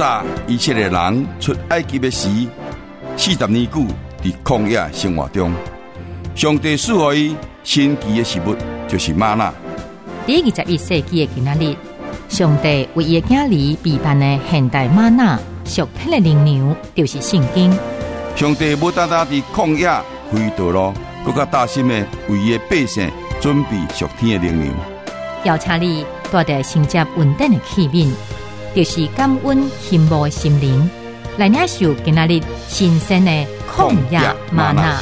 早一切的人出埃及的时，40年久伫曠野生活中，上帝赐予伊神奇的食物，就是吗哪。 第21世纪的今仔日，上帝为伊的囝儿备办的现代吗哪属天的灵粮，就是圣经。 上帝不单单伫曠野开道路，更加大心的为伊的百姓准备属天的灵粮。 邀请你带着承接稳定的器皿，就是感恩羡慕的心灵，来领受今仔日新鲜的曠野吗哪。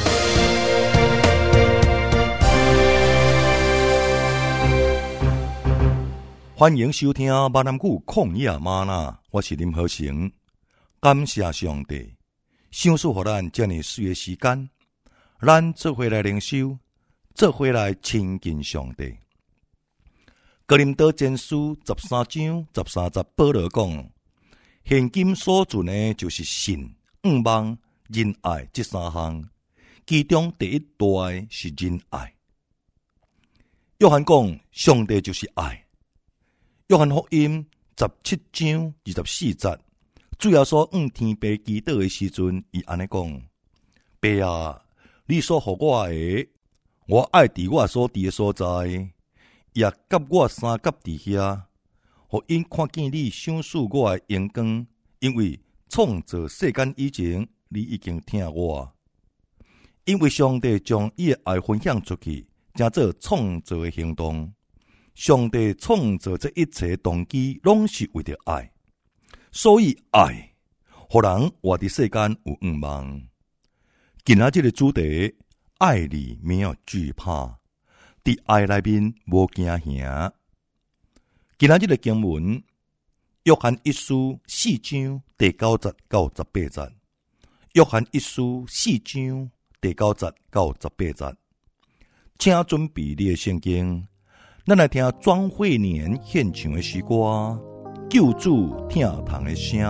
欢迎收听闽南语旷野吗哪，我是林和成。感谢上帝，赏赐予咱这么水的时间，咱做伙来灵修，做伙来亲近上帝。哥林多前书13章13节，保罗讲：现今所存的，就是信、仰望、仁爱这三项，其中第一大的是仁爱。約翰講，上帝就是愛。約翰福音17章24節，主耶穌向天父祈禱的時陣，伊安尼講：爸啊，你所予我的，我愛佇我所佇的所在，也甲我三甲佇遐，互因看見你賞賜我的榮光，因為創造世間以前，你已經聽我。因為上帝將伊的愛分享出去，成做創造的行動。上帝創造這一切動機，攏是為着愛，所以愛，互人活佇世間有仰望。今仔日的主題，愛裡沒有懼怕，佇愛內面無驚嚇。今仔日的經文，約翰一書4章第9節到18節，約翰一書4章第9節到18節，請準備你的聖經。咱來聽莊惠年獻唱的詩歌，救主聽堂的聲。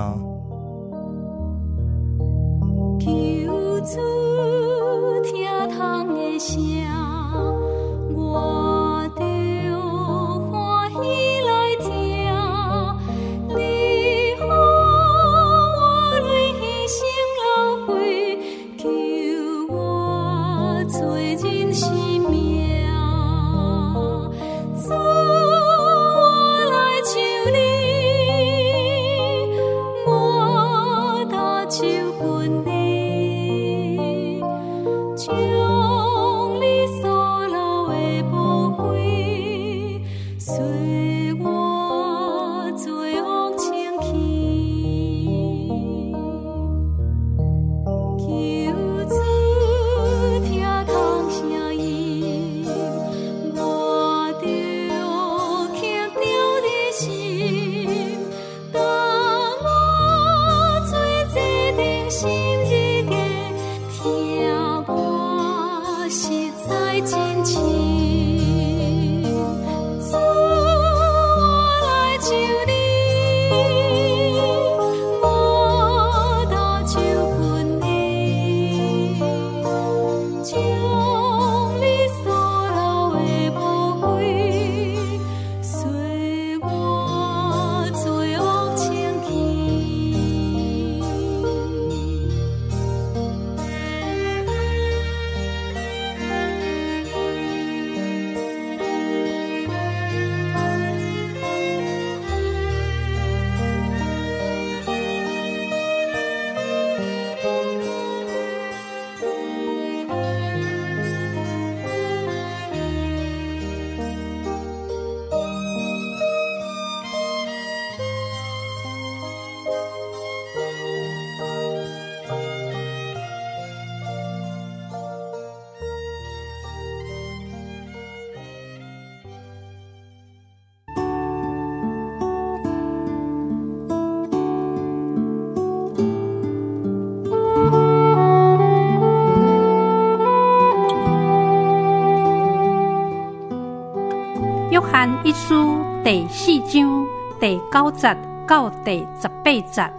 救主聽堂的聲，我就歡喜來聽。你予我淚犧牲流血，救我做人生命。 約翰一書第4章第9節到第18節，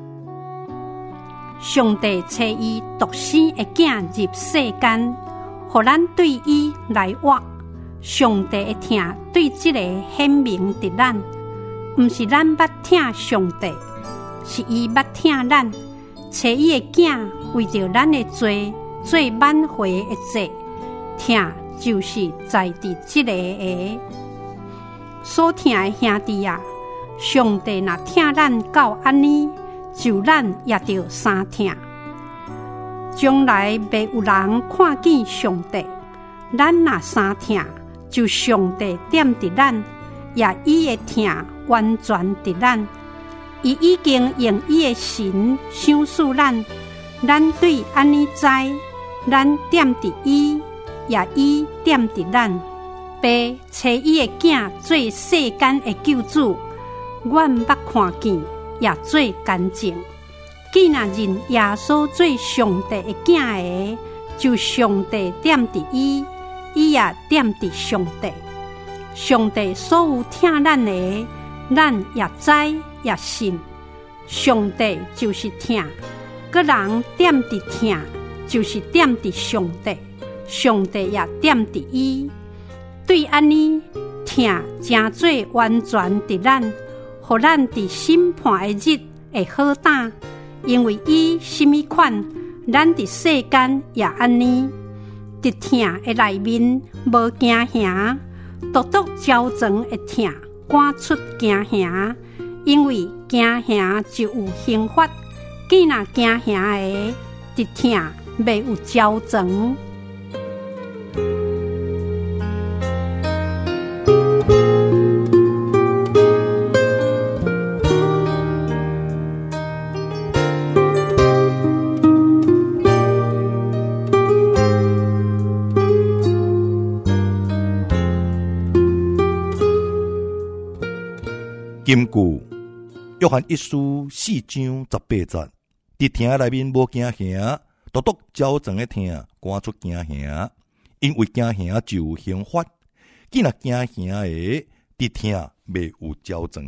上帝賜伊獨生的囝入世間，互咱對伊來活。上帝的疼對這個顯明佇咱，毋是咱捌疼上帝， 是伊捌疼咱，找伊的囝为着咱的罪做挽回的祭，疼就是在伫即个下。所疼的兄弟啊，上帝若疼咱到安尼，就咱也着相疼。将来袂有人看见上帝，咱若相疼，就上帝点伫咱，也伊的疼完全伫咱。伊已经用伊的神赏赐咱，咱对安尼知，咱点伫伊，也伊点伫咱。爸找伊的囝做世间的救主，阮捌看见，也做干净。既然认耶稣做上帝的囝的，就上帝点伫伊，伊也点伫上帝。上帝所有疼咱的，咱也知也信。上帝就是疼，个人点伫疼，就是点伫上帝，上帝也点伫伊。对安尼，疼真做完全伫咱，互咱伫审判的日会好担。因为伊什么款，咱伫世间也安尼。伫疼的内面无惊吓，独独焦肠的疼赶出惊吓。因为惊吓就有刑罚，既若惊吓的，伫疼袂有焦肠。 金句约翰一书4章18节，伫疼内面无惊吓，独独焦肠的疼赶出惊吓，因为惊吓就有刑罚。既若惊吓的，伫疼袂有焦肠。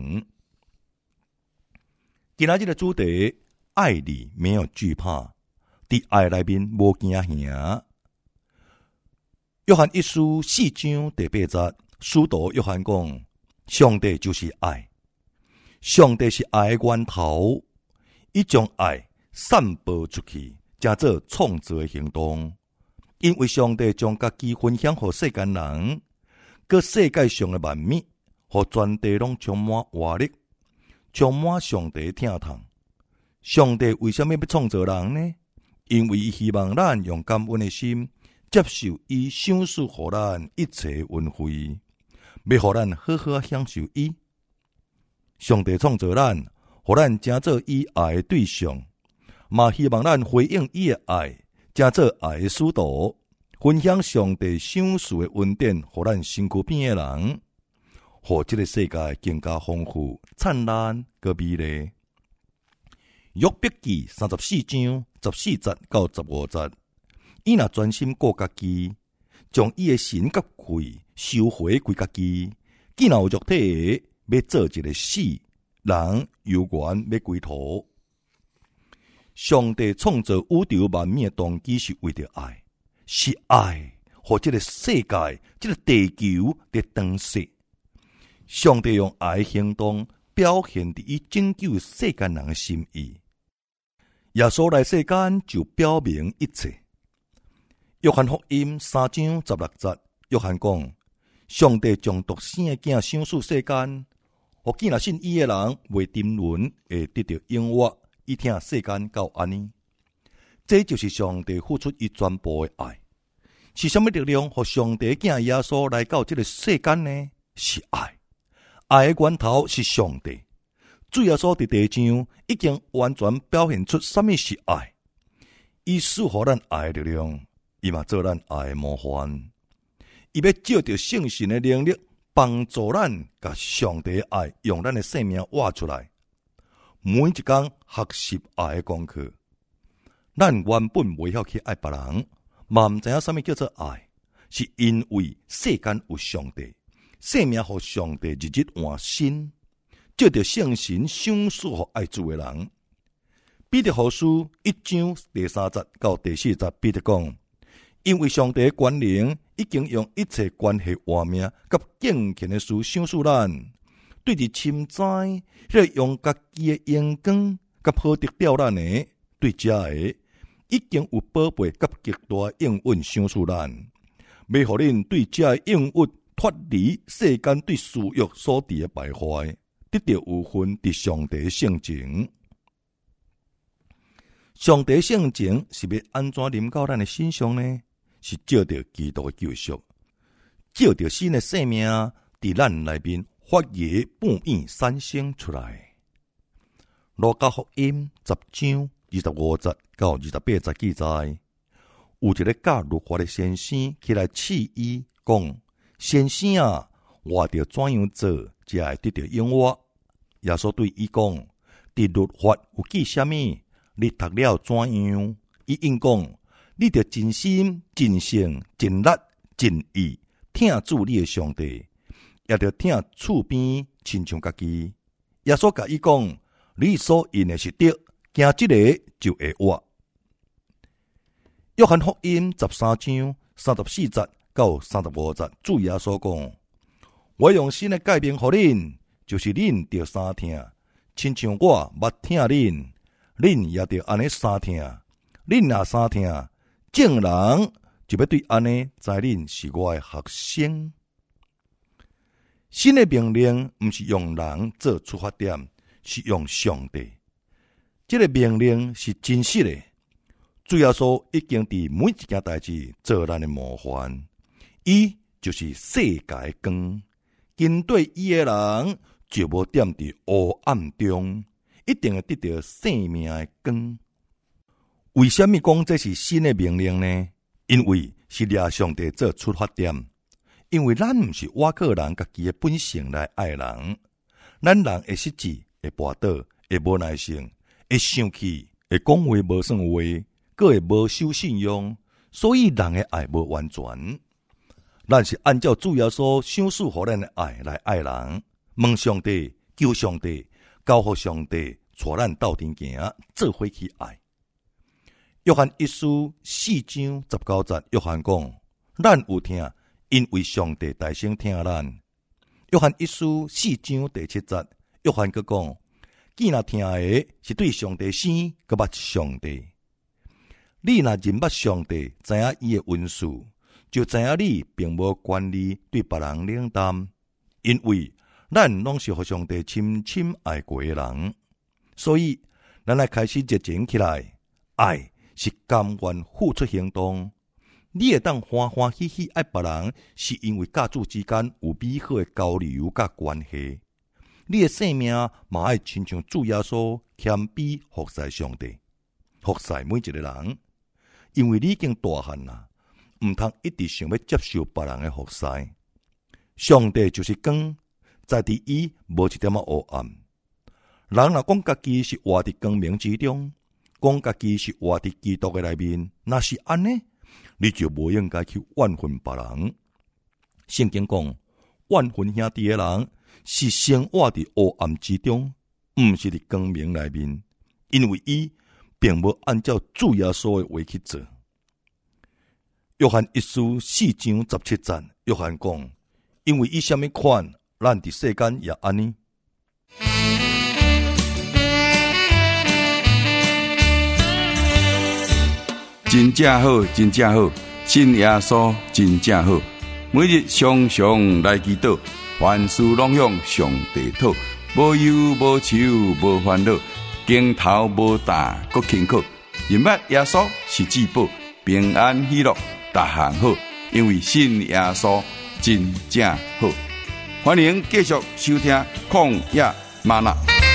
今仔日的主题，爱里没有惧怕，伫爱内面无惊吓。约翰一书4章第8节，使徒约翰讲：上帝就是爱。上帝是爱的源头，伊将爱散播出去，才做创造的行动。因为上帝将家己分享给世间人，佮世界上的万物，互全地拢充满活力，充满上帝的疼痛。上帝为什么要创造人呢？因为伊希望咱用感恩的心接受伊赏赐予咱一切恩惠，要互咱好好享受伊。上帝创造咱，互咱成做伊爱的对象，嘛希望咱回应伊的爱，成做爱的使徒，分享上帝赏赐的恩典，互咱身躯边的人，互这个世界更加丰富、灿烂佮美丽。约伯记34章14节到15节，伊若专心顾家己，将伊的神甲气收回归家己，既若有肉体的，要做一个死人，有缘要归途。上帝创造宇宙万物的动机是为着爱，是爱，互这个世界、这个地球的灯色。上帝用爱的行动表现伫伊拯救世间人的心意。耶稣来世间就表明一切。约翰福音3章16节，约翰讲：上帝将独生的囝赏赐世间，互既若信伊的人袂沉沦，会得到永活。伊疼世间到安尼，这就是上帝付出伊全部的爱。是什么力量，互上帝囝耶稣来到这个世间呢？是爱。爱的源头是上帝。主耶稣伫地上已经完全表现出什么是爱。伊赐予咱爱的力量，伊嘛做咱爱的模范。伊要借着圣神的能力，帮助咱甲上帝的爱用咱的生命活出来。每一天学习爱的功课。咱原本袂晓去爱别人，嘛毋知影什么叫做爱，是因为世间有上帝，生命互上帝日日换新，借着圣神赏赐互爱主的人。彼得后书1章第3节到第4节，彼得讲：因为上帝的权能已经用一切关系活命甲敬虔的事赏赐咱，对伫深知，用家己的阳光甲好得了咱的，对遮个已经有宝贝甲极大应允相似咱，要互恁对遮个应允脱离世间对私欲所致的败坏，得到有份伫上帝的性情。上帝的性情是要安怎临到咱的身上呢？是照着基督的救赎，照着新的生命伫咱内面发芽扮演产生出来。路加福音10章25节到28节记载，有一个教律法的先生起来试伊，讲：先生啊，我着怎样做才会得到永活？耶稣对伊讲：伫律法有记什么？你读了怎样？伊应讲：你着真心、真性、真力、真意，听主你的上帝，也着听厝边亲像家己。耶稣甲伊讲：你所应的是对，行这个就会活。约翰福音13章34节到35节，主耶稣讲：我用新的诫命予恁，就是恁着三听，亲像我捌听恁，恁也着安尼三听。恁若三听，众人就要对安尼知恁是我的学生。新的命令毋是用人做出发点，是用上帝。这个命令是真实的。主耶稣已经伫每一件代志做咱的模范，伊就是世界的光。跟对伊的人就无踮伫黑暗中，一定会得到生命的光。为什么讲这是新的命令呢？因为是抓上帝做出发点。因为咱毋是倚靠人家己的本性来爱人，咱人会失志，会跋倒，会无耐性，会生气，会讲话无算话，阁会无守信用，所以人的爱无完全。咱是按照主耶稣赏赐予咱的爱来爱人，问上帝，求上帝，交互上帝，带咱斗阵行，做伙去爱。约翰一书4章19节，约翰讲：咱有听，因为上帝大声听咱。约翰一书4章第7节，约翰阁讲：既若听的是对上帝生，阁捌上帝。你若认捌上帝，知影伊的恩赐，就知影你并无权利对别人冷淡，因为咱拢是互上帝深深爱过的人，所以咱来开始热情起来。爱是甘愿付出行动。你会当欢欢喜喜爱别人，是因为甲主之间有美好的交流甲关系。你的生命嘛爱亲像主耶稣谦卑服侍上帝，服侍每一个人，因为你已经大汉啦，毋通一直想要接受别人的服侍。上帝就是光，在伫伊无一点仔黑暗。人若讲家己是活伫光明之中，讲家己是活伫基督的内面，若是安尼，你就无应该去怨恨别人。圣经讲，怨恨兄弟的人是生活伫黑暗之中，毋是伫光明内面，因为伊并无按照主耶稣的话去做。约翰一书4章17节，约翰讲：因为伊什么款，咱伫世间也安尼。 真正好，真正好，信耶稣真正好。每日常常来祈祷，凡事拢向上帝讨，无忧无愁无烦恼，肩头无担搁轻巧。认捌耶稣是至宝，平安喜乐，逐项好，因为信耶稣真正好。欢迎继续收听旷野吗哪。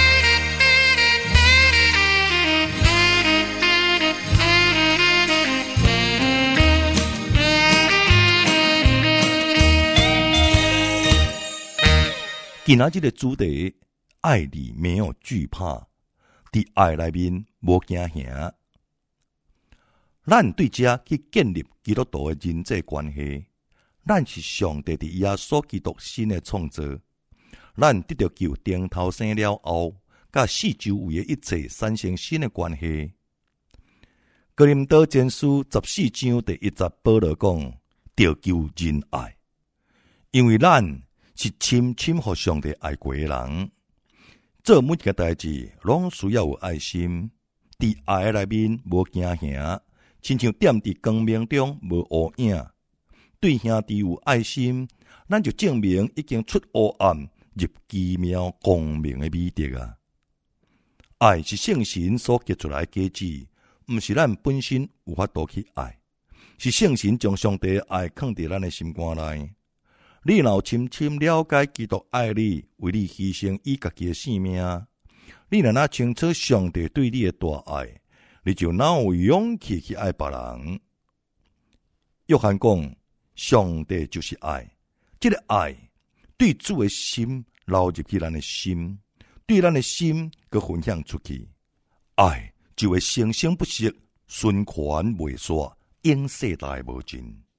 今仔日的主题，爱里没有惧怕，伫爱内面无惊吓。咱对这去建立基督徒的人际关系，咱是上帝伫耶稣基督新的创造，咱得到救顶头生了后，甲四周围的一切产生新的关系。哥林多前书14章第1节，保罗讲：得救仁爱，因为咱是深深互上帝爱过的人， 做每一件代志，拢需要有爱心。伫爱内面无惊吓，亲像踮伫光明中无乌影。对兄弟有爱心，咱就证明已经出黑暗，入奇妙光明的美德啊！爱是圣神所结出来的果子，毋是咱本身有法度去爱，是圣神将上帝的爱放伫咱的心肝内。你若深深了解基督爱你，为你牺牲以家己的性命，你若那清楚上帝对你的大爱，你就哪有勇气去爱别人？约翰讲，上帝就是爱，这个爱对主的心流入去咱的心，对咱的心佮分享出去，爱就会生生不息，循环未煞，永世代无尽。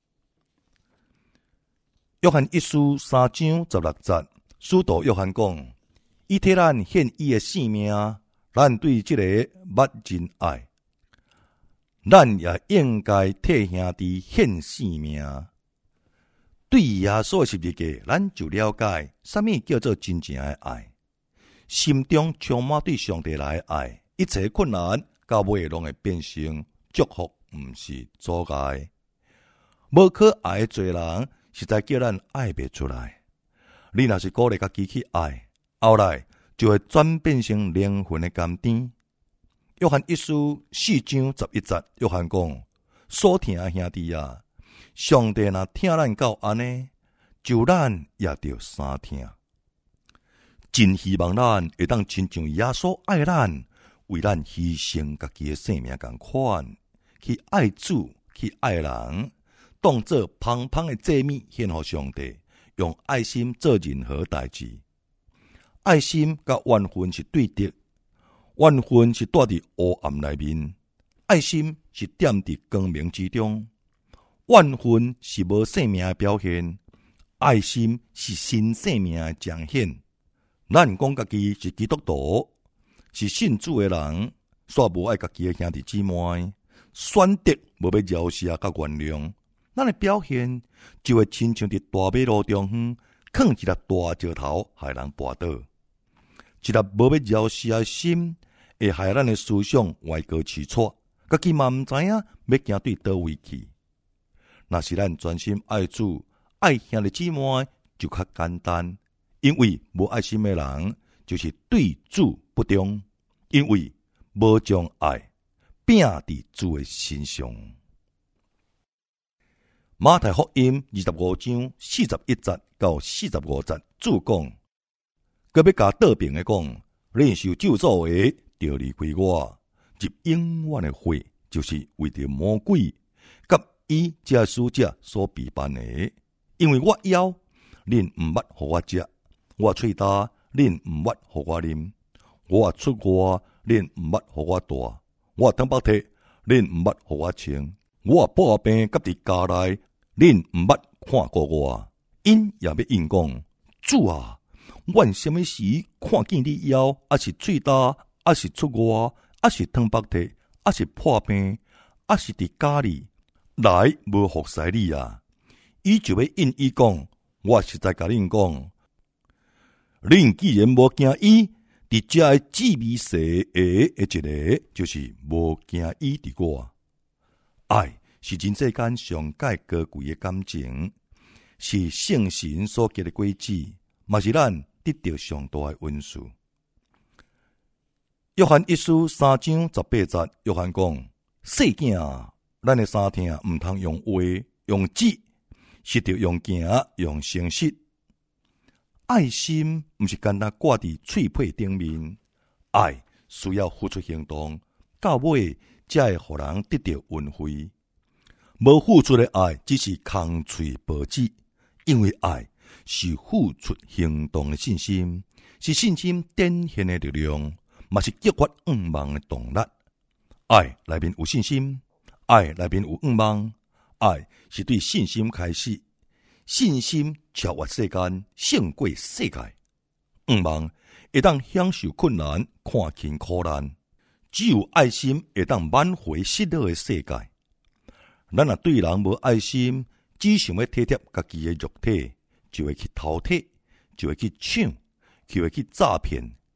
约翰一书3章16节，使徒约翰讲，伊替咱献伊的性命，咱对这个捌真爱，咱也应该替兄弟献性命。对耶稣的十字架，咱就了解什么叫做真正的爱。心中充满对上帝来的爱，一切困难到尾拢会变成祝福，毋是阻碍。无可爱的罪人，实在叫咱爱不出来。你若是鼓励家己去爱，后来就会转变成灵魂的甘甜。约翰一书4章11节，约翰讲：所疼的兄弟啊，上帝若疼咱到安尼，就咱也着相疼。真希望咱会当亲像耶稣爱咱，为咱牺牲家己的性命同款，去爱主，去爱人，当作芳芳的祭物献予上帝，用爱心做任何代志。爱心甲怨恨是对敌，怨恨是住伫黑暗内面，爱心是踮伫光明之中。怨恨是无生命的表现，爱心是新生命的彰显。咱讲家己是基督徒，是信主的人，煞无爱家己的兄弟姊妹，选择无要饶恕甲原谅，咱的表现就会亲像伫大马路中央，放一粒大石头，害人跌倒。一粒无要饶恕的心，会害咱的思想歪高起错，家己嘛毋知影要行对倒位去。若是咱专心爱主、爱兄弟姊妹，就较简单。因为无爱心的人，就是对主不忠，因为无将爱摒伫主的身上。马太福音25章41节到45节，主讲：佮要甲倒平的讲，你受咒诅的，就离开我，入永远的火，就是为着魔鬼，甲伊这使者所备办的。因为我枵，恁毋捌互我食。我喙焦，恁毋捌互我啉；我出外，恁毋捌互我住；我汤北摕，恁毋捌互我穿；我破病甲伫家内，恁毋捌看过我。因也要应讲：主啊，阮什么时看见你枵，还是喙焦，还是出外，还是汤北摕，还是破病，还是伫家里来无服侍你啊？伊就要应伊讲：我实在甲恁讲。恁既然无惊伊，伫遮的至美神的一个，就是无惊伊伫我。爱是人世间上界高贵的感情，是圣神所结的果子，嘛是咱得到上大的恩赐。约翰一书3章18节，约翰讲：细囝啊，咱的三听毋通用话、用指，是着用行、用诚实。爱心毋是简单挂伫喙皮顶面，爱需要付出行动，到尾才会互人得到恩惠。无付出的爱只是空喙保指，因为爱是付出行动的信心，是信心展现的力量，嘛是激发愿望的动力。爱内面有信心，爱内面有愿望，爱是对信心开始。信心超越世间，胜过世界。愿望会当享受困难，看清苦难。只有爱心会当挽回失落的世界。咱若对人无爱心，只想要体贴家己的肉体，就会去偷窃，就会去抢，就会去诈骗。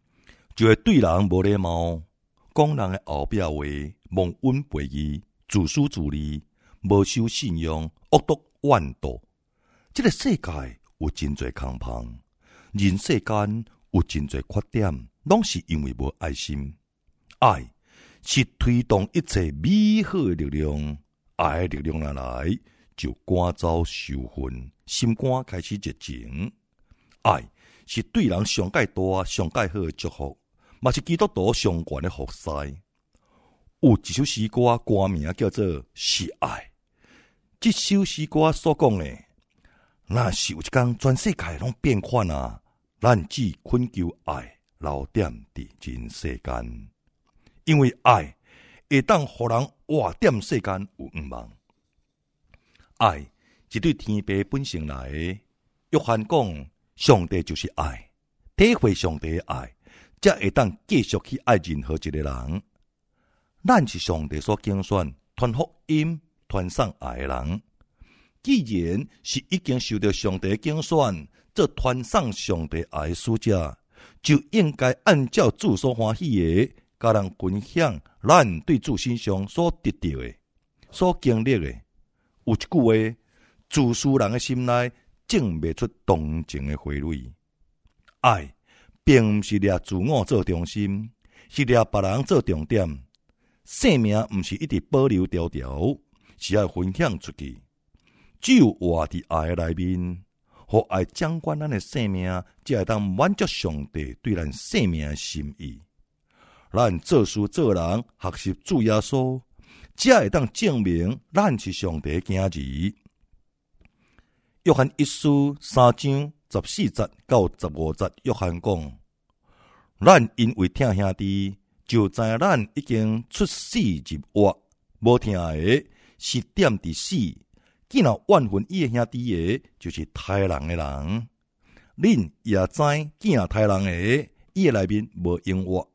就会对人无礼貌，讲人的后壁话，忘恩背义，自私自利，无守信用，恶毒怨妒。这个世界有真侪空隙，人世间有真侪缺点，拢是因为无爱心。爱是推动一切美好的力量，爱的力量若来，就赶走仇恨，心肝开始热情。爱是对人上界大、上界好的祝福，嘛是基督徒上悬的福祉。有一首诗歌，歌名叫做《是爱》。这首诗歌所讲的，若是有一天全世界拢变款啊，咱只恳求爱留点伫人世间，因为爱会当互人活点世间有愿望。爱是对天父本性来的。约翰讲，上帝就是爱，体会上帝的爱，才会当继续去爱任何一个人。咱是上帝所拣选、传福音、传送爱的人。既然是已经受到上帝拣选，做传送上帝爱的使者，就应该按照主所欢喜的，甲人分享咱对主身上所得到的、所经历的。有一句话，自私人的心内种不出同情的花蕊。爱并不是掠自我做中心，是掠别人做重点。生命不是一直保留条条，是要分享出去。只有活伫爱的内面，互爱掌管咱的生命，才会当满足上帝对咱生命的心意。咱做事做人，学习主耶稣，才会当证明咱是上帝的囝儿。约翰一书3章14节到15节，约翰讲：咱因为听兄弟，就知咱已经出死入活，无听的是点伫死。既然怨恨伊的兄弟的，就是杀人的人。恁也知，既然杀人的，伊的内面无永活。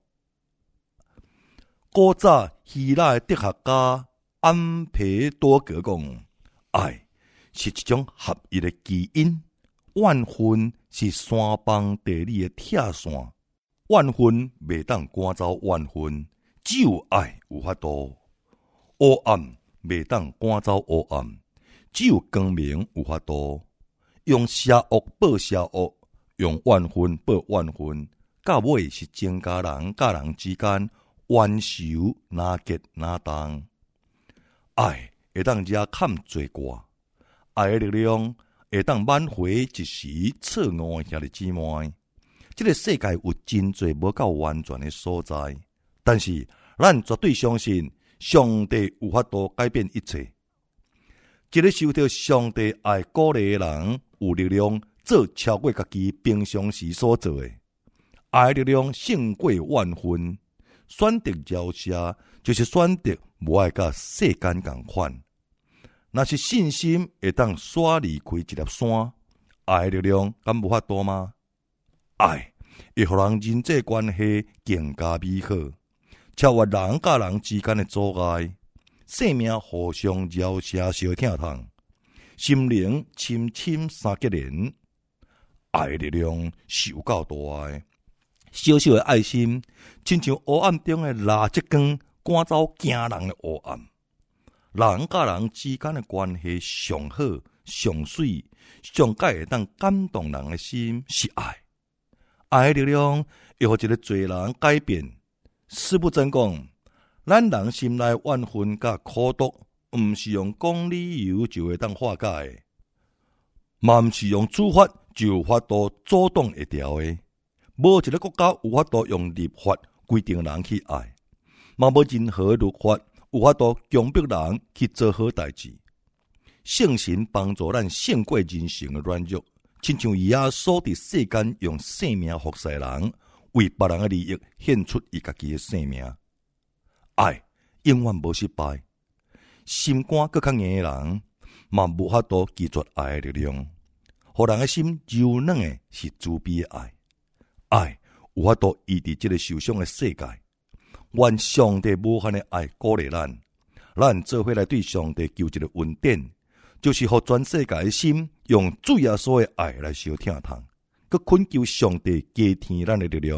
古早希腊的哲学家安培多格讲，爱是一种合一的基因，怨恨是山崩地理的铁线，怨恨袂当赶走怨恨，只有爱有法度。黑暗袂当赶走黑暗，只有光明有法度。用邪恶报邪恶，用怨恨报怨恨，到尾是增加人甲人之间冤仇哪结哪当。爱会当惹坎罪过，爱的力量会当挽回一时错误的兄弟姊妹。这个世界有真侪无够完全的所在，但是咱绝对相信上帝有法度改变一切。一个受到上帝爱鼓励的人，有力量做超过家己平常时所做的。爱的力量胜过怨恨。选择饶恕，就是选择无爱甲世间共款。若是信心会当刷离开一粒山，爱的力量敢无法度吗？爱会互人人际关系更加美好，超越人甲人之间的阻碍，生命互相饶恕相疼痛，心灵深深相结连。爱的力量是有够大的。小小的爱心，亲像黑暗中的蜡烛光，赶走惊人的黑暗。人甲人之间的关系上好、上水、上界会当感动人的心是爱。爱的力量会互一个罪人改变。师父真讲，咱人心内怨恨甲苦毒，毋是用讲理由就会当化解的，嘛毋是用处罚就有法度阻挡会掉的。无一个国家有法度用立法规定人去爱，嘛无任何律法有法度强迫人去做好代志。圣神帮助咱胜过人性的软弱，亲像耶稣伫世间用生命服侍人，为别人的利益献出伊家己的生命。爱永远无失败，心肝更较硬的人，嘛无法度拒绝爱的力量。互人的心柔软的是慈悲的爱。爱有法度医治这个受伤的世界，愿上帝无限的爱鼓励咱，咱做伙来对上帝求一个恩典，就是互全世界的心用主耶稣的爱来相疼痛，佮恳求上帝加添咱的力量，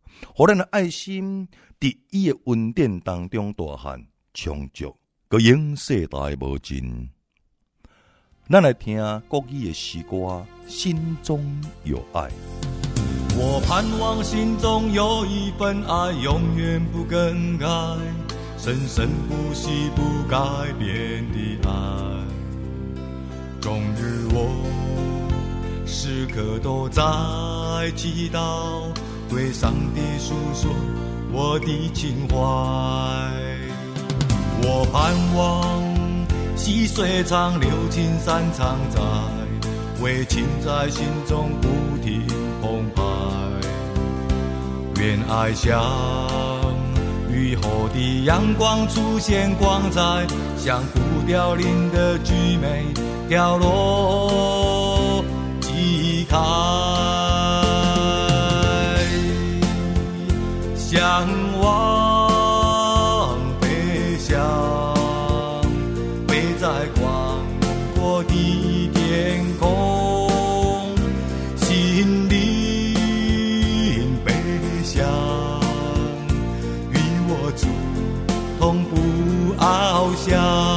互咱的爱心伫伊的恩典当中大汉充足，佮永世代无尽。咱来听国语的诗歌，心中有爱。 我盼望心中有一份爱，永远不更改，生生不息不改变的爱。终日我时刻都在祈祷，对上帝诉说我的情怀。我盼望细水长流，青山常在，为情在心中不停澎湃。愿爱像雨后的阳光出现光彩，像浮凋零的菊梅掉落即开。向往飞翔，飞在广阔的天空，心灵飞翔，与我主同步翱翔，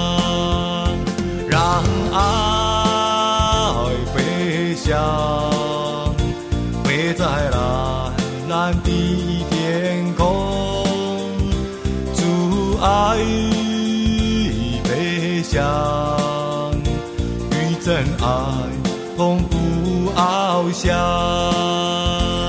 让爱飞翔，飞在蓝蓝的天空，主爱飞翔，与真爱同步翱翔。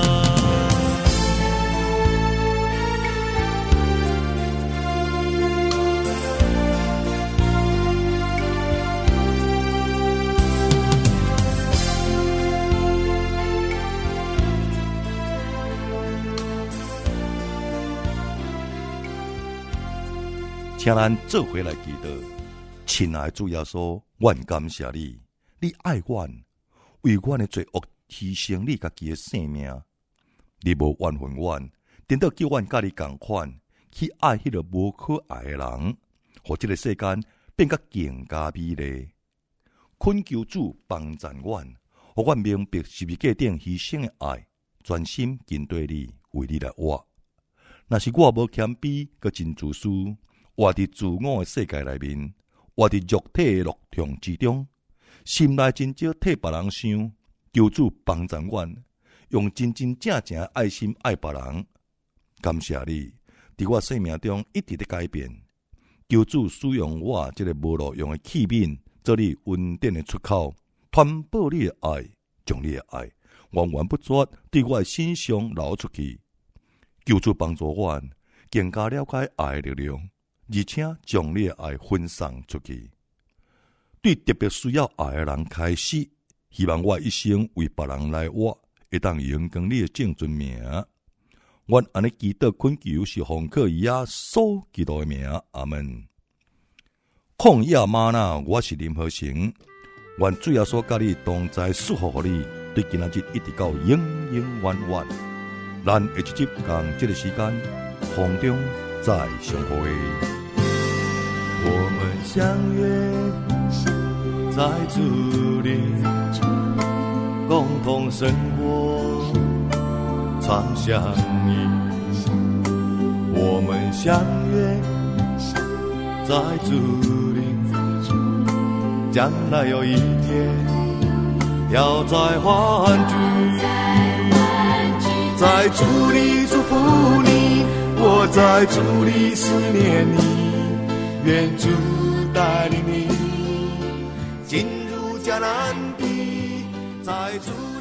请咱做回来祈祷，亲爱的主耶稣，阮感谢你，你爱阮，为阮的罪恶牺牲你家己的性命，你无怨恨阮，等到叫阮甲你同款，去爱迄个无可爱的人，互这个世间变甲更加美丽。恳求主帮助阮，互阮明白十字架顶牺牲的爱，专心跟对你，为你来活。若是我无谦卑，佮真自私，活伫自我的世界内面，活伫肉体的乐痛之中，心内真少替别人想，求主帮助阮，用真真正正的爱心爱别人。感谢你，伫我生命中一直在改变。求主使用我这个无路用的器皿，做你恩典的出口，传播你的爱，将你的爱源源不绝对我的身上流出去。求主帮助我，更加了解爱的力量，而且将你的爱分散出去，对特别需要爱的人开始。希望我一生为别人来活，会当荣光你的正尊名。我安尼祈祷恳求是奉靠耶稣基督的名，阿门。曠野吗哪，我是林和成。愿主耶稣甲你同在，祝福你，对今仔日一直到永永远远。咱下一集共这个时间，空中再相会。 我们相约在主里，共同生活，常相依。我们相约在主里，将来有一天要再欢聚。在主里祝福你，我在主里思念你，愿主带领你进入迦南地，在主